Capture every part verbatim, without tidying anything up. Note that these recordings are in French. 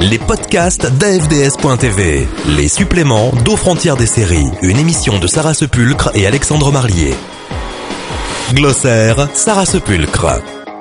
Les podcasts d'A F D S point T V. Les suppléments d'Aux frontières des séries. Une émission de Sarah Sepulcre et Alexandre Marlier. Glossaire, Sarah Sepulcre.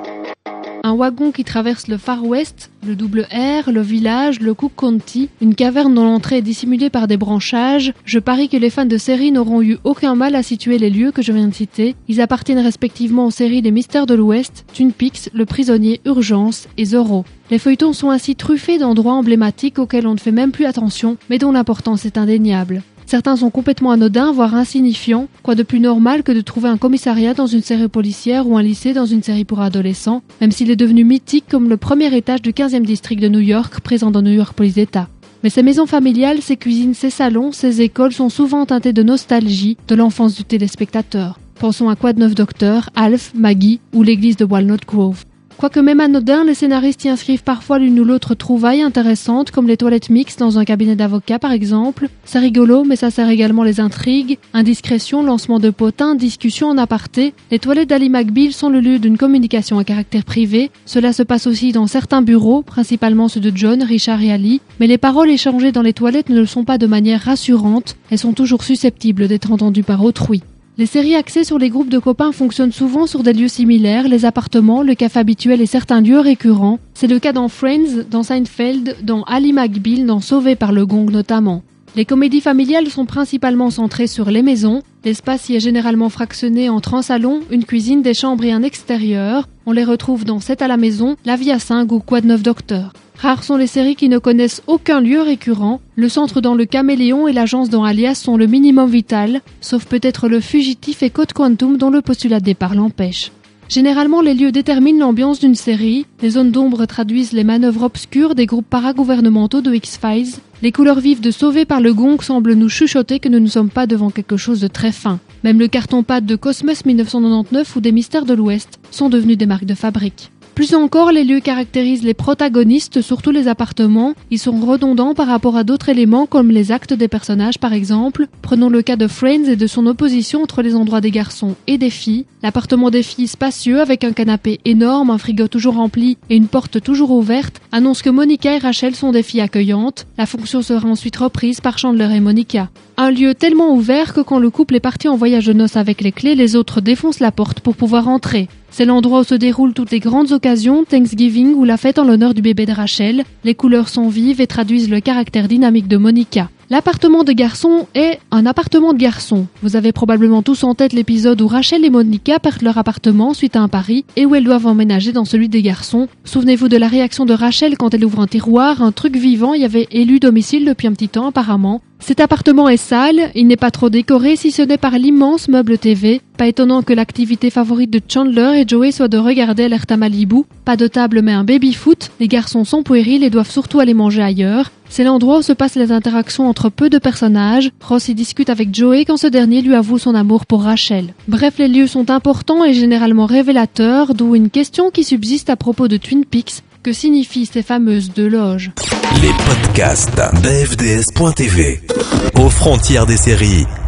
Un wagon qui traverse le Far West, le double R, le village, le Cook County, une caverne dont l'entrée est dissimulée par des branchages. Je parie que les fans de séries n'auront eu aucun mal à situer les lieux que je viens de citer. Ils appartiennent respectivement aux séries Les Mystères de l'Ouest, Twin Peaks, Le Prisonnier, Urgence et Zorro. Les feuilletons sont ainsi truffés d'endroits emblématiques auxquels on ne fait même plus attention, mais dont l'importance est indéniable. Certains sont complètement anodins, voire insignifiants. Quoi de plus normal que de trouver un commissariat dans une série policière ou un lycée dans une série pour adolescents, même s'il est devenu mythique comme le premier étage du quinzième district de New York, présent dans New York Police d'État. Mais ces maisons familiales, ces cuisines, ces salons, ces écoles sont souvent teintés de nostalgie de l'enfance du téléspectateur. Pensons à Quoi de neuf Docteur, Alf, Maggie ou l'église de Walnut Grove. Quoique même anodin, les scénaristes y inscrivent parfois l'une ou l'autre trouvaille intéressante, comme les toilettes mixtes dans un cabinet d'avocats par exemple. C'est rigolo, mais ça sert également les intrigues, indiscrétions, lancement de potins, discussions en aparté. Les toilettes d'Ally McBeal sont le lieu d'une communication à caractère privé. Cela se passe aussi dans certains bureaux, principalement ceux de John, Richard et Ali. Mais les paroles échangées dans les toilettes ne le sont pas de manière rassurante, elles sont toujours susceptibles d'être entendues par autrui. Les séries axées sur les groupes de copains fonctionnent souvent sur des lieux similaires, les appartements, le café habituel et certains lieux récurrents. C'est le cas dans Friends, dans Seinfeld, dans Ally McBeal, dans Sauvé par le Gong notamment. Les comédies familiales sont principalement centrées sur les maisons. L'espace y est généralement fractionné entre un salon, une cuisine, des chambres et un extérieur. On les retrouve dans sept à la maison, La Vie à cinq ou Quoi de neuf Docteur. Rares sont les séries qui ne connaissent aucun lieu récurrent. Le centre dans Le Caméléon et l'agence dans Alias sont le minimum vital, sauf peut-être Le Fugitif et Code Quantum dont le postulat de départ l'empêche. Généralement, les lieux déterminent l'ambiance d'une série. Les zones d'ombre traduisent les manœuvres obscures des groupes paragouvernementaux de X-Files. Les couleurs vives de Sauvé par le Gong semblent nous chuchoter que nous ne sommes pas devant quelque chose de très fin. Même le carton-pâte de Cosmos dix-neuf cent quatre-vingt-dix-neuf ou des Mystères de l'Ouest sont devenus des marques de fabrique. Plus encore, les lieux caractérisent les protagonistes, surtout les appartements. Ils sont redondants par rapport à d'autres éléments comme les actes des personnages par exemple. Prenons le cas de Friends et de son opposition entre les endroits des garçons et des filles. L'appartement des filles spacieux avec un canapé énorme, un frigo toujours rempli et une porte toujours ouverte annonce que Monica et Rachel sont des filles accueillantes. La fonction sera ensuite reprise par Chandler et Monica. Un lieu tellement ouvert que quand le couple est parti en voyage de noces avec les clés, les autres défoncent la porte pour pouvoir entrer. C'est l'endroit où se déroulent toutes les grandes occasions, Thanksgiving ou la fête en l'honneur du bébé de Rachel. Les couleurs sont vives et traduisent le caractère dynamique de Monica. L'appartement de garçon est un appartement de garçon. Vous avez probablement tous en tête l'épisode où Rachel et Monica perdent leur appartement suite à un pari et où elles doivent emménager dans celui des garçons. Souvenez-vous de la réaction de Rachel quand elle ouvre un tiroir, un truc vivant y avait élu domicile depuis un petit temps apparemment. Cet appartement est sale, il n'est pas trop décoré si ce n'est par l'immense meuble T V. Pas étonnant que l'activité favorite de Chandler et Joey soit de regarder Alerta Malibu. Pas de table mais un baby-foot, les garçons sont puérils et doivent surtout aller manger ailleurs. C'est l'endroit où se passent les interactions entre peu de personnages. Ross y discute avec Joey quand ce dernier lui avoue son amour pour Rachel. Bref, les lieux sont importants et généralement révélateurs, d'où une question qui subsiste à propos de Twin Peaks. Que signifient ces fameuses deux loges ? Les podcasts d'A F D S point T V. Aux frontières des séries.